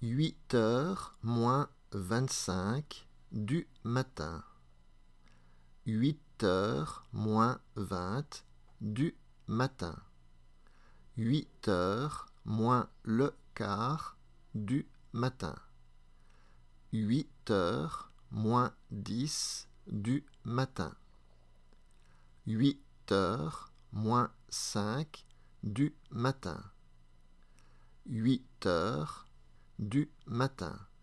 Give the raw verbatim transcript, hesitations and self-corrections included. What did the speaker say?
huit heures moins vingt-cinq du matin. huit heures moins vingt du matin. huit heures moins le quart du matin. huit heures moins dix du matin. huit heures moins cinq du matin. huit heures du matin.